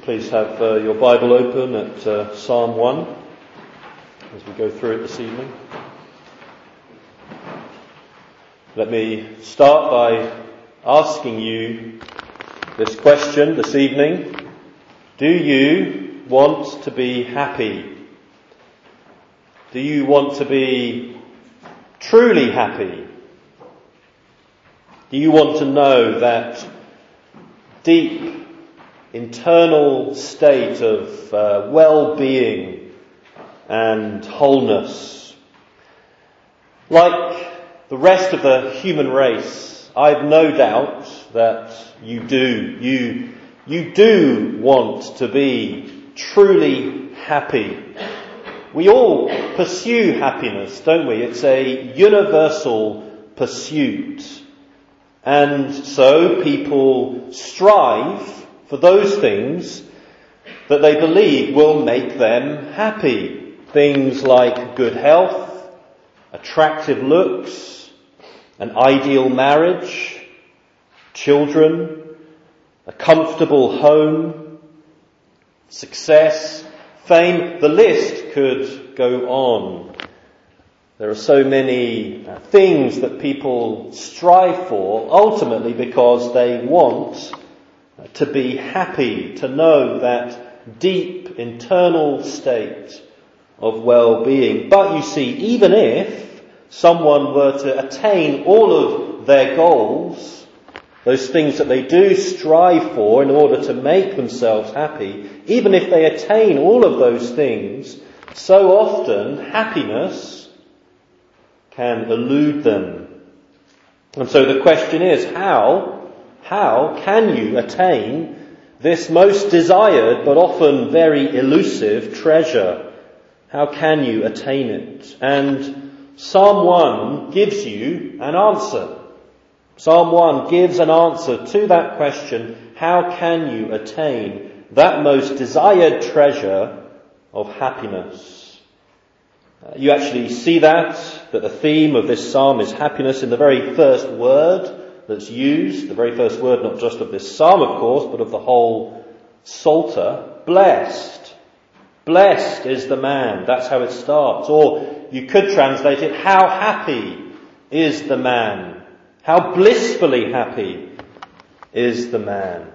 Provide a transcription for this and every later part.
Please have your Bible open at Psalm 1 as we go through it this evening. Let me start by asking you this question this evening. Do you want to be happy? Do you want to be truly happy? Do you want to know that deep internal state of well-being and wholeness? Like the rest of the human race, I've no doubt that you do. You do want to be truly happy. We all pursue happiness, don't we? It's a universal pursuit. And so people strive for those things that they believe will make them happy. Things like good health, attractive looks, an ideal marriage, children, a comfortable home, success, fame. The list could go on. There are so many things that people strive for, ultimately because they want to be happy, to know that deep internal state of well-being. But you see, even if someone were to attain all of their goals, those things that they do strive for in order to make themselves happy, even if they attain all of those things, so often happiness can elude them. And so the question is, how can you attain this most desired but often very elusive treasure? How can you attain it? And Psalm 1 gives you an answer. Psalm 1 gives an answer to that question. How can you attain that most desired treasure of happiness? You actually see that the theme of this psalm is happiness in the very first word that's used, the very first word not just of this psalm, of course, but of the whole Psalter. Blessed. Blessed is the man. That's how it starts. Or you could translate it, how happy is the man. How blissfully happy is the man.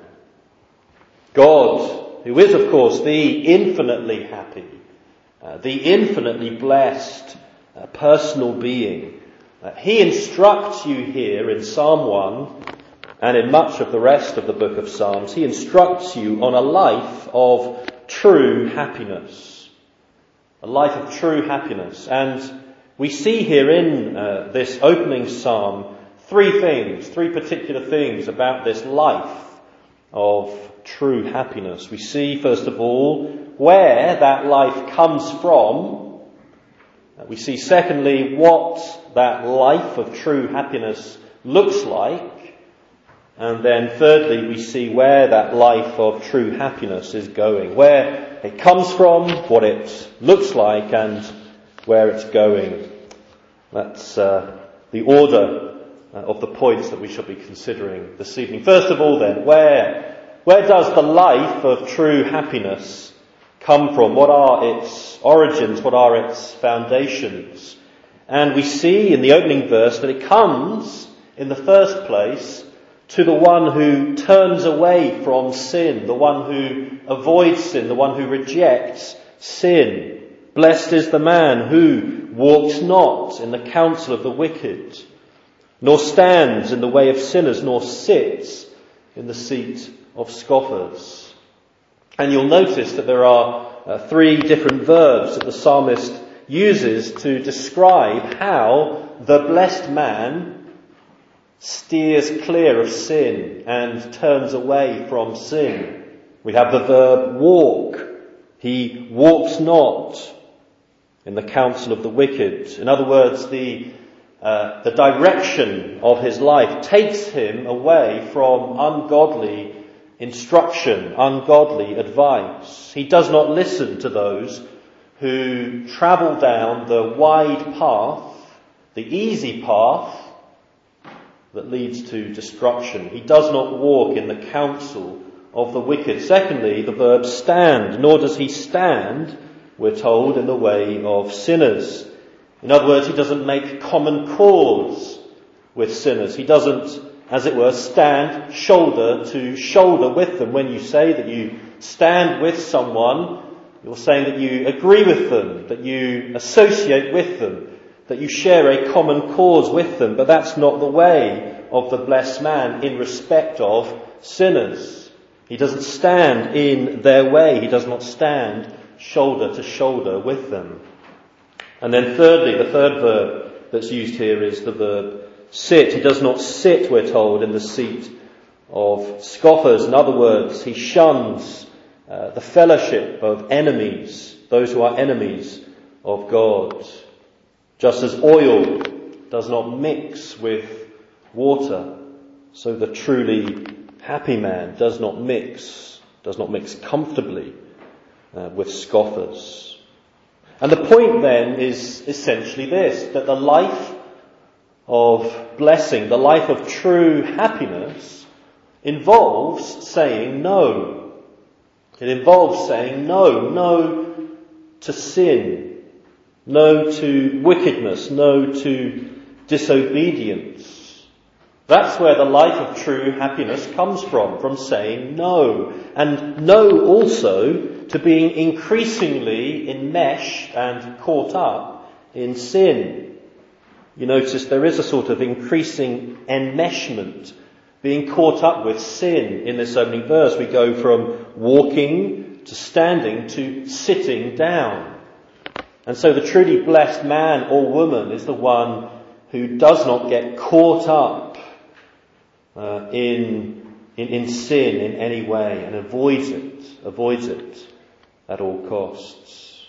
God, who is, of course, the infinitely happy, the infinitely blessed personal being, he instructs you here in Psalm 1 and in much of the rest of the book of Psalms. He instructs you on a life of true happiness. A life of true happiness. And we see here in this opening psalm three particular things about this life of true happiness. We see, first of all, where that life comes from. We see, secondly, what that life of true happiness looks like. And then thirdly, we see where that life of true happiness is going. Where it comes from, what it looks like, and where it's going. That's the order of the points that we shall be considering this evening. First of all then, where does the life of true happiness come from? What are its origins? What are its foundations? And we see in the opening verse that it comes, in the first place, to the one who turns away from sin, the one who avoids sin, the one who rejects sin. Blessed is the man who walks not in the counsel of the wicked, nor stands in the way of sinners, nor sits in the seat of scoffers. And you'll notice that there are three different verbs that the psalmist uses to describe how the blessed man steers clear of sin and turns away from sin. We have the verb walk. He walks not in the counsel of the wicked. In other words, the direction of his life takes him away from ungodly instruction, ungodly advice. He does not listen to those who travel down the wide path, the easy path that leads to destruction. He does not walk in the counsel of the wicked. Secondly, the verb stand. Nor does he stand, we're told, in the way of sinners. In other words, he doesn't make common cause with sinners. He doesn't, as it were, stand shoulder to shoulder with them. When you say that you stand with someone, you're saying that you agree with them, that you associate with them, that you share a common cause with them. But that's not the way of the blessed man in respect of sinners. He doesn't stand in their way. He does not stand shoulder to shoulder with them. And then thirdly, the third verb that's used here is the verb sit. He does not sit, we're told, in the seat of scoffers. In other words, he shuns the fellowship of enemies, those who are enemies of God. Just as oil does not mix with water, so the truly happy man does not mix comfortably with scoffers. And the point then is essentially this, that the life of blessing, the life of true happiness, involves saying no. It involves saying no to sin, no to wickedness, no to disobedience. That's where the life of true happiness comes from saying no. And no also to being increasingly enmeshed and caught up in sin. You notice there is a sort of increasing enmeshment, being caught up with sin in this opening verse. We go from walking to standing to sitting down. And so the truly blessed man or woman is the one who does not get caught up in sin in any way and avoids it at all costs.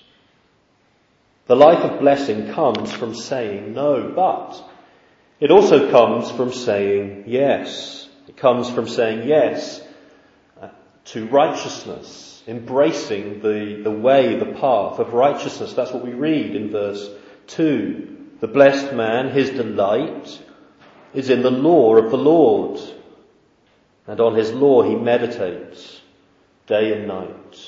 The life of blessing comes from saying no, but it also comes from saying yes. It comes from saying yes to righteousness, embracing the way, the path of righteousness. That's what we read in verse 2. The blessed man, his delight is in the law of the Lord, and on his law he meditates day and night.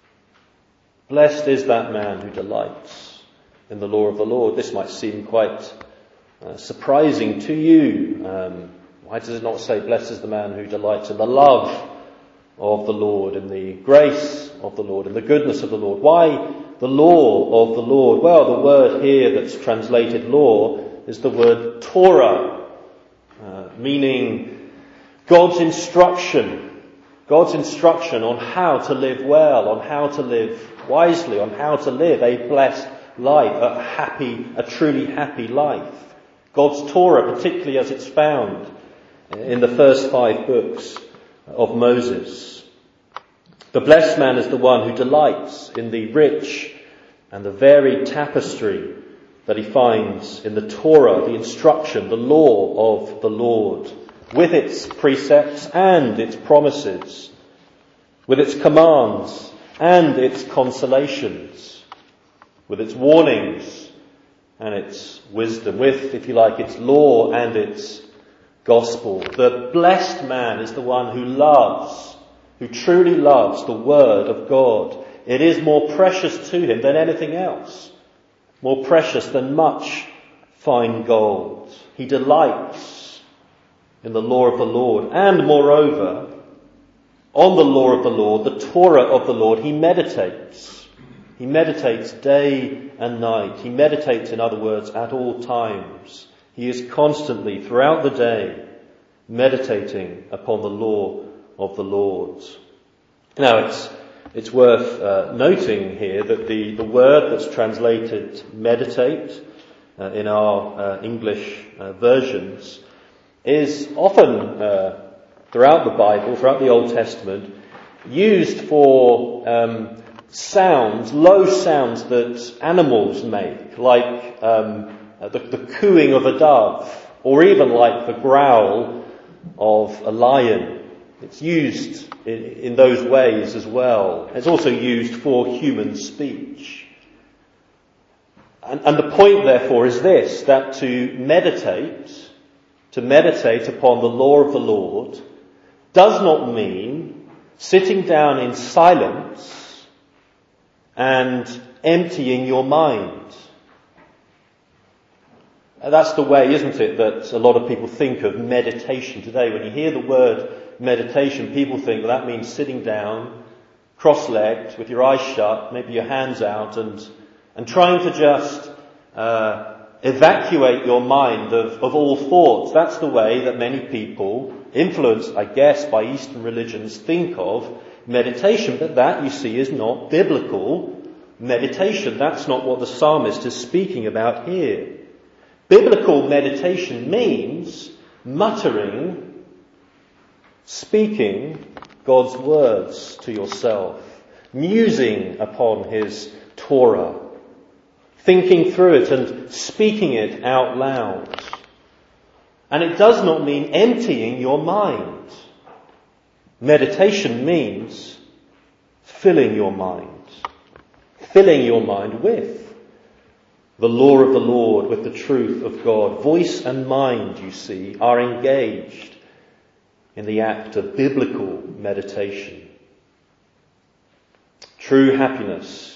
Blessed is that man who delights in the law of the Lord. This might seem quite surprising to you. Why does it not say, blessed is the man who delights in the love of the Lord, in the grace of the Lord, in the goodness of the Lord? Why the law of the Lord? Well, the word here that's translated law is the word Torah, meaning God's instruction on how to live well, on how to live wisely, on how to live a blessed life, a truly happy life. God's Torah, particularly as it's found in the first 5 books of Moses. The blessed man is the one who delights in the rich and the varied tapestry that he finds in the Torah, the instruction, the law of the Lord, with its precepts and its promises, with its commands and its consolations, with its warnings and its wisdom, with, if you like, its law and its gospel. The blessed man is the one who truly loves the word of God. It is more precious to him than anything else, more precious than much fine gold. He delights in the law of the Lord, and moreover, on the law of the Lord, the Torah of the Lord, he meditates. He meditates day and night. He meditates, in other words, at all times. He is constantly, throughout the day, meditating upon the law of the Lord. Now, it's worth noting here that the word that's translated meditate in our English versions is often throughout the Bible, throughout the Old Testament, used for sounds, low sounds that animals make, like the cooing of a dove, or even like the growl of a lion. It's used in those ways as well. It's also used for human speech. And the point, therefore, is this, that to meditate upon the law of the Lord does not mean sitting down in silence and emptying your mind. That's the way, isn't it, that a lot of people think of meditation today. When you hear the word meditation, people think that means sitting down, cross-legged, with your eyes shut, maybe your hands out, and trying to just evacuate your mind of all thoughts. That's the way that many people, influenced, I guess, by Eastern religions, think of meditation. But that, you see, is not biblical meditation. That's not what the psalmist is speaking about here. Biblical meditation means muttering, speaking God's words to yourself, musing upon His Torah, thinking through it and speaking it out loud. And it does not mean emptying your mind. Meditation means filling your mind with the law of the Lord, with the truth of God. Voice and mind, you see, are engaged in the act of biblical meditation. True happiness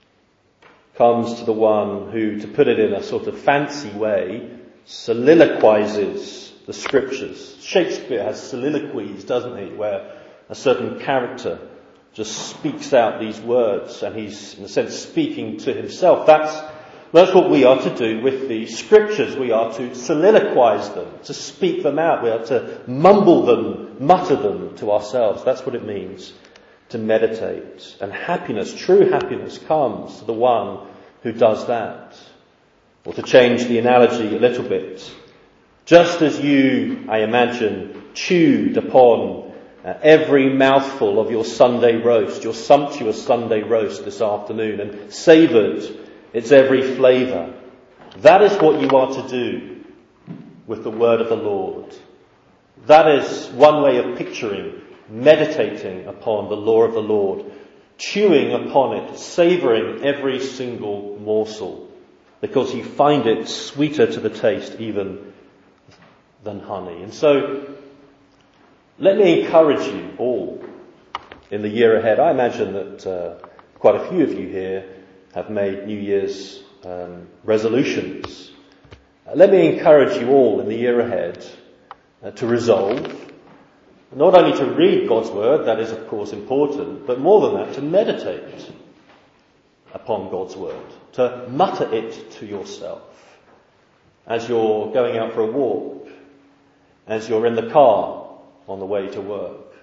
comes to the one who, to put it in a sort of fancy way, soliloquizes the scriptures. Shakespeare has soliloquies, doesn't he, where a certain character just speaks out these words and he's, in a sense, speaking to himself. That's what we are to do with the scriptures. We are to soliloquize them, to speak them out. We are to mumble them, mutter them to ourselves. That's what it means to meditate. And happiness, true happiness, comes to the one who does that. Or to change the analogy a little bit, just as you, I imagine, chewed upon every mouthful of your Sunday roast, your sumptuous Sunday roast this afternoon, and savoured its every flavour. That is what you are to do with the word of the Lord. That is one way of picturing meditating upon the law of the Lord, chewing upon it, savouring every single morsel, because you find it sweeter to the taste even than honey. And so, let me encourage you all in the year ahead. I imagine that quite a few of you here have made New Year's resolutions. Let me encourage you all in the year ahead to resolve not only to read God's word, that is of course important, but more than that, to meditate upon God's word, to mutter it to yourself as you're going out for a walk, as you're in the car on the way to work,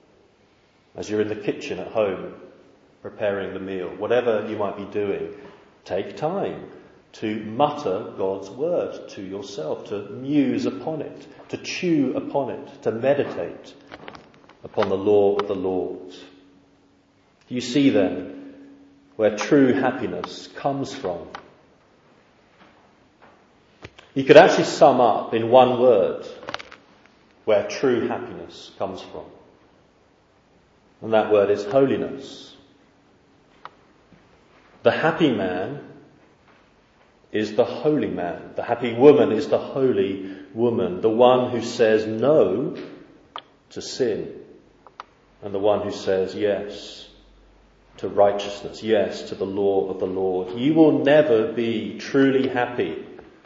as you're in the kitchen at home preparing the meal, whatever you might be doing. Take time to mutter God's word to yourself, to muse upon it, to chew upon it, to meditate upon the law of the Lord. You see then where true happiness comes from. You could actually sum up in one word where true happiness comes from. And that word is holiness. The happy man is the holy man. The happy woman is the holy woman. The one who says no to sin. And the one who says yes to righteousness. Yes to the law of the Lord. You will never be truly happy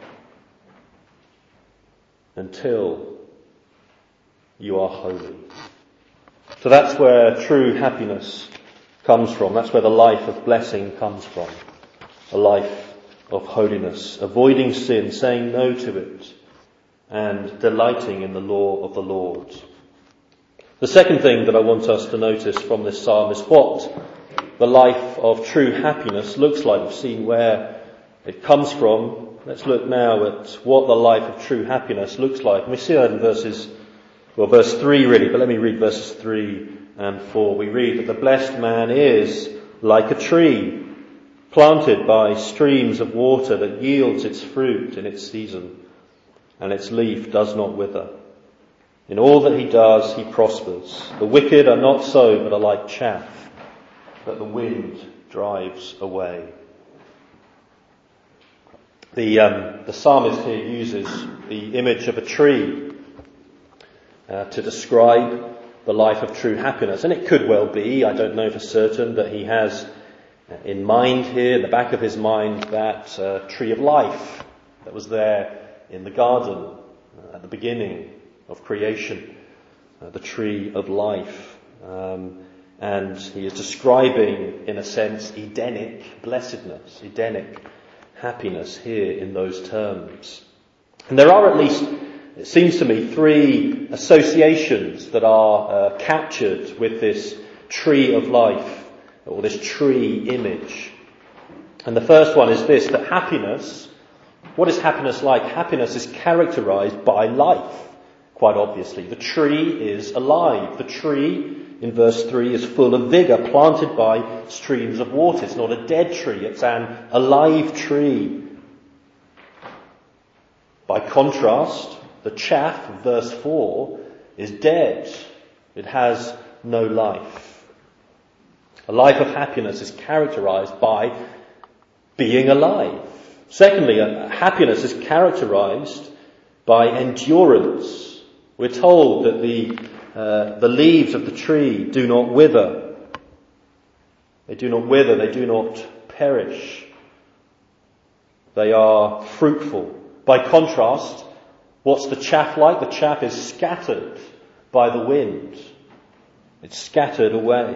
until you are holy. So that's where true happiness comes from. That's where the life of blessing comes from. A life of holiness, avoiding sin, saying no to it, and delighting in the law of the Lord. The second thing that I want us to notice from this psalm is what the life of true happiness looks like. We've seen where it comes from. Let's look now at what the life of true happiness looks like. And we see that in verse 3 really, but let me read verses 3 and 4. We read that the blessed man is like a tree planted by streams of water that yields its fruit in its season, and its leaf does not wither. In all that he does, he prospers. The wicked are not so, but are like chaff that the wind drives away. The psalmist here uses the image of a tree to describe the life of true happiness. And it could well be, I don't know for certain, that he has in mind here, in the back of his mind, that tree of life that was there in the garden at the beginning of creation, the tree of life. And he is describing, in a sense, Edenic blessedness, Edenic happiness here in those terms. And there are at least, it seems to me, three associations that are captured with this tree of life, or this tree image. And the first one is this, that happiness, what is happiness like? Happiness is characterized by life, quite obviously. The tree is alive. The tree, in verse 3, is full of vigour, planted by streams of water. It's not a dead tree, it's an alive tree. By contrast, the chaff, verse 4, is dead. It has no life. A life of happiness is characterized by being alive. Secondly, happiness is characterized by endurance. We're told that the leaves of the tree do not wither. They do not wither, they do not perish. They are fruitful. By contrast, what's the chaff like? The chaff is scattered by the wind. It's scattered away.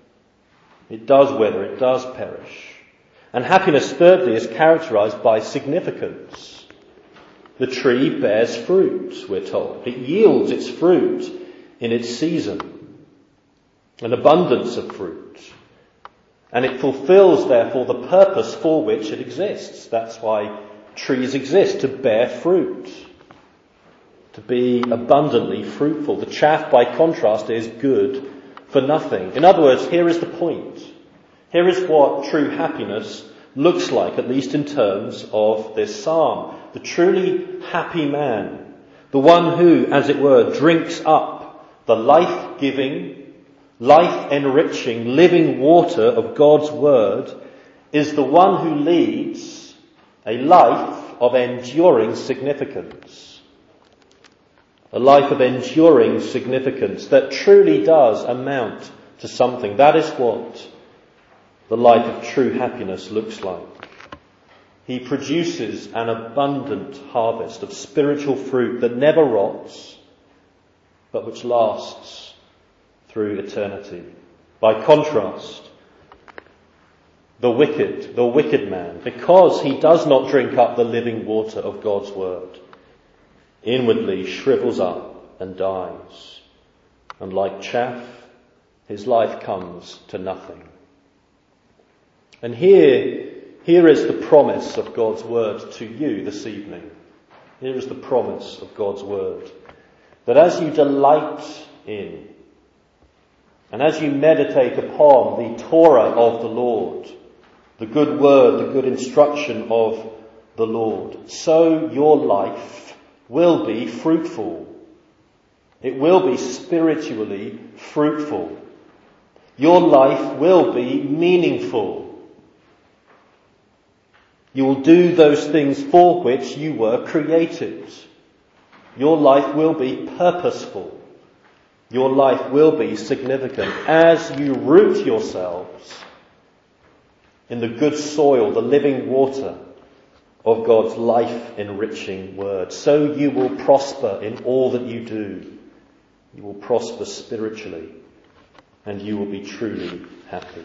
It does wither, it does perish. And happiness, thirdly, is characterized by significance. The tree bears fruit, we're told. It yields its fruit in its season. An abundance of fruit. And it fulfills, therefore, the purpose for which it exists. That's why trees exist, to bear fruit. To be abundantly fruitful. The chaff, by contrast, is good for nothing. In other words, here is the point. Here is what true happiness looks like, at least in terms of this psalm. The truly happy man, the one who, as it were, drinks up the life-giving, life-enriching, living water of God's word, is the one who leads a life of enduring significance. A life of enduring significance that truly does amount to something. That is what the life of true happiness looks like. He produces an abundant harvest of spiritual fruit that never rots, but which lasts through eternity. By contrast, the wicked man, because he does not drink up the living water of God's word, inwardly shrivels up and dies. And like chaff, his life comes to nothing. And here is the promise of God's word to you this evening. Here is the promise of God's word. That as you delight in, and as you meditate upon the Torah of the Lord, the good word, the good instruction of the Lord, so your life will be fruitful. It will be spiritually fruitful. Your life will be meaningful. You will do those things for which you were created. Your life will be purposeful. Your life will be significant as you root yourselves in the good soil, the living water of God's life-enriching word. So you will prosper in all that you do. You will prosper spiritually, and you will be truly happy.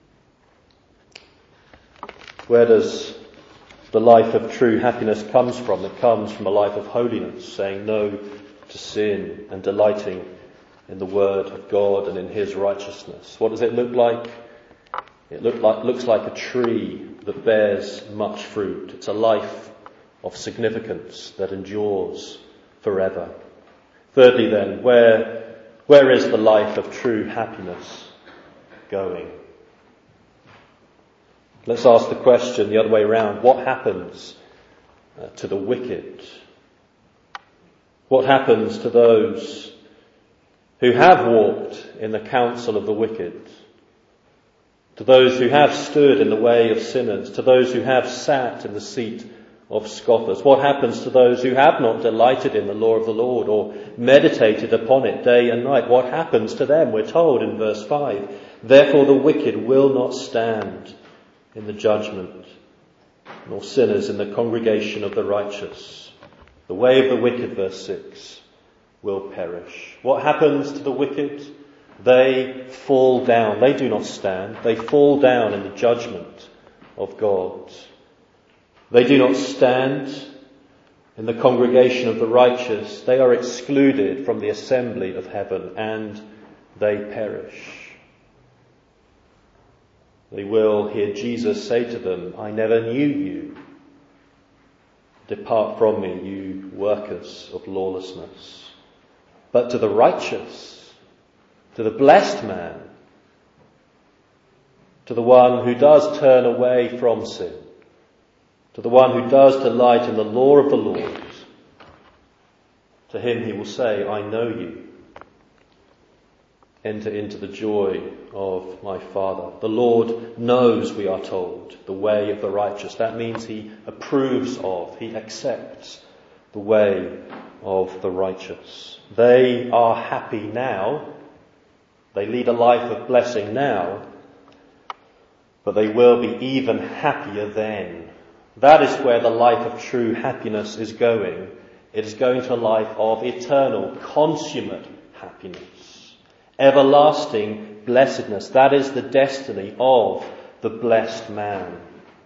Where does the life of true happiness comes from? It comes from a life of holiness, saying no to sin and delighting in the word of God and in his righteousness. What does it look like? It looks like a tree that bears much fruit. It's a life of significance that endures forever. Thirdly then, where is the life of true happiness going? Let's ask the question the other way around. What happens to the wicked? What happens to those who have walked in the counsel of the wicked? To those who have stood in the way of sinners? To those who have sat in the seat of scoffers? What happens to those who have not delighted in the law of the Lord or meditated upon it day and night? What happens to them? We're told in verse 5, therefore the wicked will not stand in the judgment, nor sinners in the congregation of the righteous. The way of the wicked, verse 6, will perish. What happens to the wicked? They fall down. They do not stand. They fall down in the judgment of God. They do not stand in the congregation of the righteous. They are excluded from the assembly of heaven, and they perish. They will hear Jesus say to them, I never knew you. Depart from me, you workers of lawlessness. But to the righteous, to the blessed man, to the one who does turn away from sin, to the one who does delight in the law of the Lord, to him he will say, I know you. Enter into the joy of my Father. The Lord knows, we are told, the way of the righteous. That means he approves of, he accepts the way of the righteous. They are happy now. They lead a life of blessing now, but they will be even happier then. That is where the life of true happiness is going. It is going to a life of eternal, consummate happiness. Everlasting blessedness. That is the destiny of the blessed man.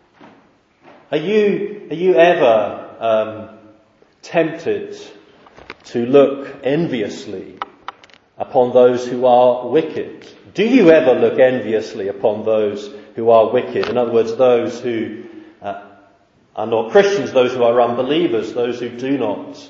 Are you ever tempted to look enviously upon those who are wicked? Do you ever look enviously upon those who are wicked? In other words, those who are not Christians, those who are unbelievers, those who do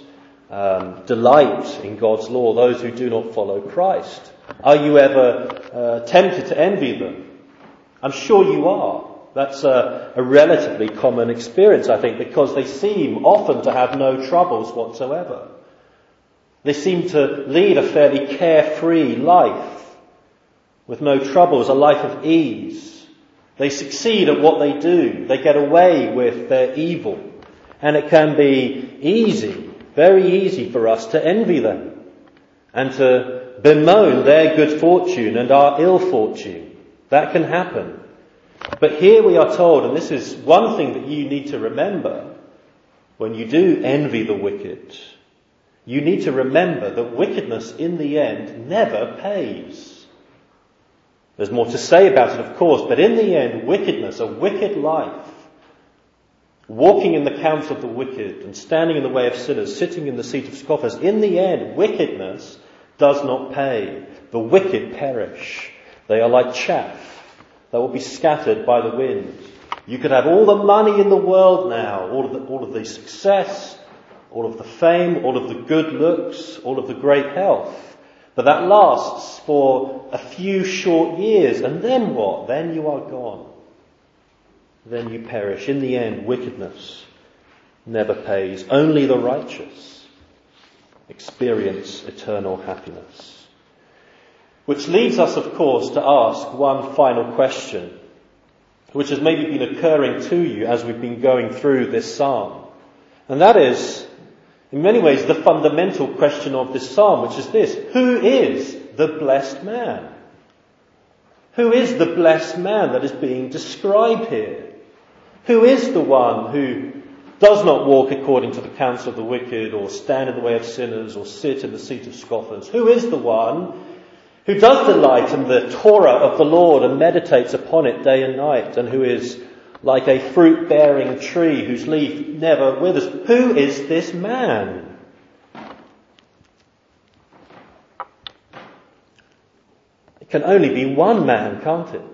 not delight in God's law, those who do not follow Christ. Are you ever tempted to envy them? I'm sure you are. That's a relatively common experience, I think, because they seem often to have no troubles whatsoever. They seem to lead a fairly carefree life with no troubles, a life of ease. They succeed at what they do. They get away with their evil. And it can be easy, very easy for us to envy them and to bemoan their good fortune and our ill fortune. That can happen. But here we are told, and this is one thing that you need to remember when you do envy the wicked, you need to remember that wickedness in the end never pays. There's more to say about it, of course, but in the end, wickedness, a wicked life, walking in the counsel of the wicked and standing in the way of sinners, sitting in the seat of scoffers, in the end, wickedness does not pay. The wicked perish. They are like chaff that will be scattered by the wind. You could have all the money in the world now, all of the success, all of the fame, all of the good looks, all of the great health. But that lasts for a few short years, and then what? Then you are gone. Then you perish. In the end, wickedness never pays. Only the righteous experience eternal happiness. Which leads us, of course, to ask one final question, which has maybe been occurring to you as we've been going through this psalm. And that is, in many ways, the fundamental question of this psalm, which is this: who is the blessed man? Who is the blessed man that is being described here? Who is the one who does not walk according to the counsel of the wicked, or stand in the way of sinners, or sit in the seat of scoffers? Who is the one who does delight in the Torah of the Lord and meditates upon it day and night, and who is like a fruit-bearing tree whose leaf never withers? Who is this man? It can only be one man, can't it?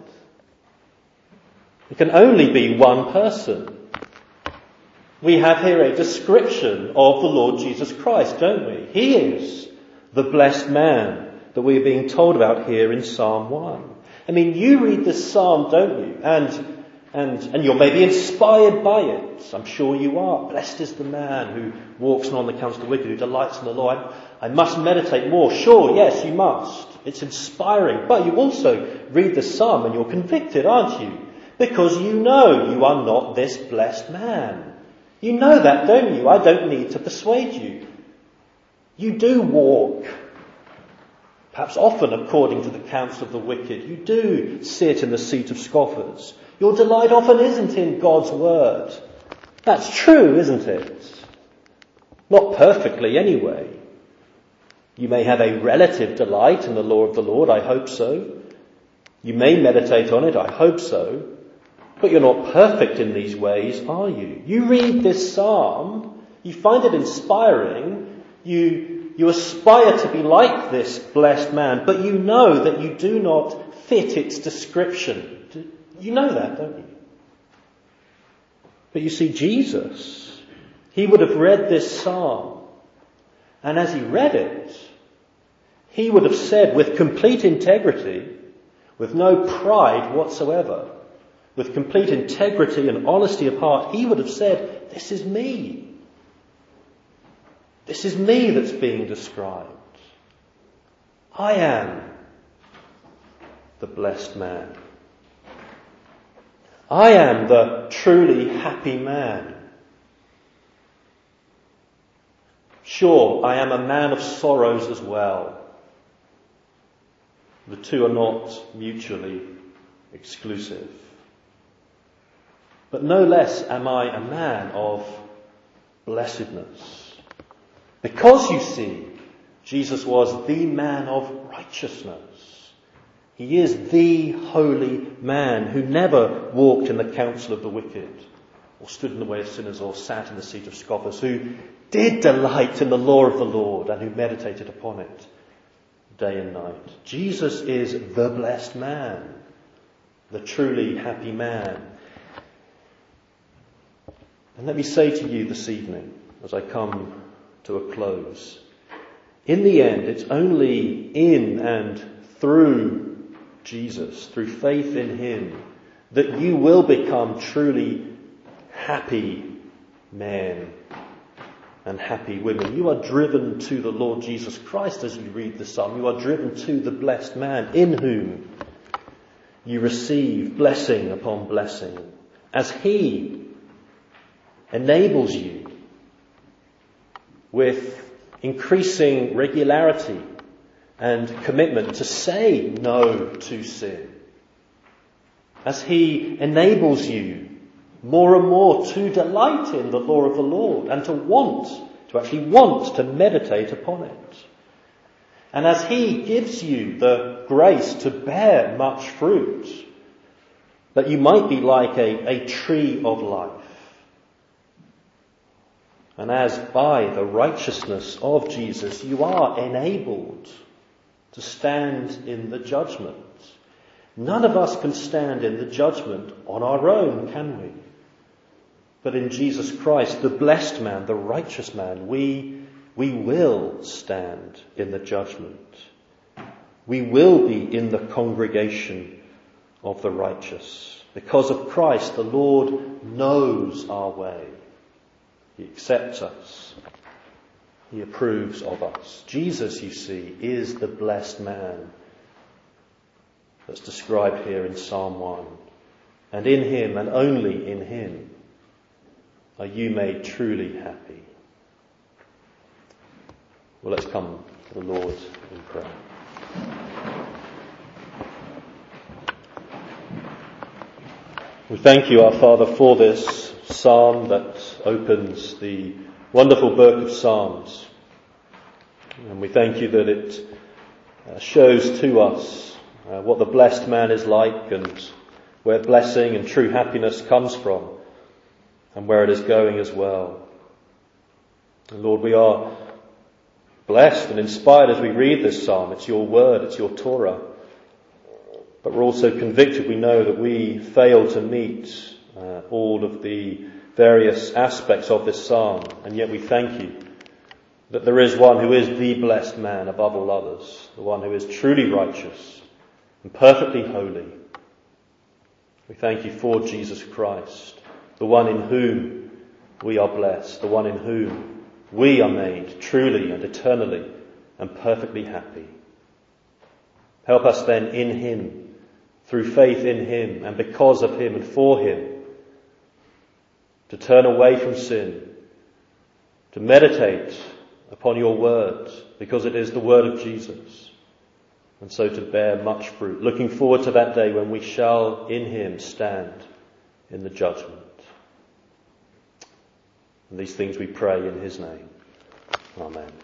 It can only be one person. We have here a description of the Lord Jesus Christ, don't we? He is the blessed man that we are being told about here in Psalm 1. I mean, you read this psalm, don't you? And you're maybe inspired by it. I'm sure you are. Blessed is the man who walks not on the counsel of the wicked, who delights in the law. I must meditate more. Sure, yes, you must. It's inspiring. But you also read the psalm and you're convicted, aren't you? Because you know you are not this blessed man. You know that, don't you? I don't need to persuade you. You do walk, perhaps often according to the counsel of the wicked. You do sit in the seat of scoffers. Your delight often isn't in God's word. That's true, isn't it? Not perfectly anyway. You may have a relative delight in the law of the Lord, I hope so. You may meditate on it, I hope so. But you're not perfect in these ways, are you? You read this psalm, you find it inspiring, you aspire to be like this blessed man, but you know that you do not fit its description. You know that, don't you? But you see, Jesus, he would have read this psalm, and as he read it, he would have said with complete integrity, with no pride whatsoever, with complete integrity and honesty of heart, he would have said, this is me. This is me that's being described. I am the blessed man. I am the truly happy man. Sure, I am a man of sorrows as well. The two are not mutually exclusive. But no less am I a man of blessedness. Because, you see, Jesus was the man of righteousness. He is the holy man who never walked in the counsel of the wicked, or stood in the way of sinners, or sat in the seat of scoffers, who did delight in the law of the Lord and who meditated upon it day and night. Jesus is the blessed man, the truly happy man. And let me say to you this evening, as I come to a close, in the end, it's only in and through Jesus, through faith in him, that you will become truly happy men and happy women. You are driven to the Lord Jesus Christ as you read the psalm. You are driven to the blessed man in whom you receive blessing upon blessing, as he enables you with increasing regularity and commitment to say no to sin, as he enables you more and more to delight in the law of the Lord and to actually want to meditate upon it. And as he gives you the grace to bear much fruit, that you might be like a tree of life. And as by the righteousness of Jesus you are enabled to stand in the judgment. None of us can stand in the judgment on our own, can we? But in Jesus Christ, the blessed man, the righteous man, we will stand in the judgment. We will be in the congregation of the righteous. Because of Christ, the Lord knows our way. He accepts us. He approves of us. Jesus, you see, is the blessed man that's described here in Psalm 1. And in him, and only in him, are you made truly happy. Well, let's come to the Lord in prayer. We thank you, our Father, for this psalm that opens the wonderful book of Psalms. And we thank you that it shows to us what the blessed man is like and where blessing and true happiness comes from and where it is going as well. And Lord, we are blessed and inspired as we read this psalm. It's your word, it's your Torah. But we're also convicted, we know, that we fail to meet all of the various aspects of this psalm. And yet we thank you that there is one who is the blessed man above all others, the one who is truly righteous and perfectly holy. We thank you for Jesus Christ, the one in whom we are blessed, the one in whom we are made truly and eternally and perfectly happy. Help us then in him, through faith in him and because of him and for him, to turn away from sin, to meditate upon your word, because it is the word of Jesus, and so to bear much fruit, looking forward to that day when we shall in him stand in the judgment. And these things we pray in his name. Amen.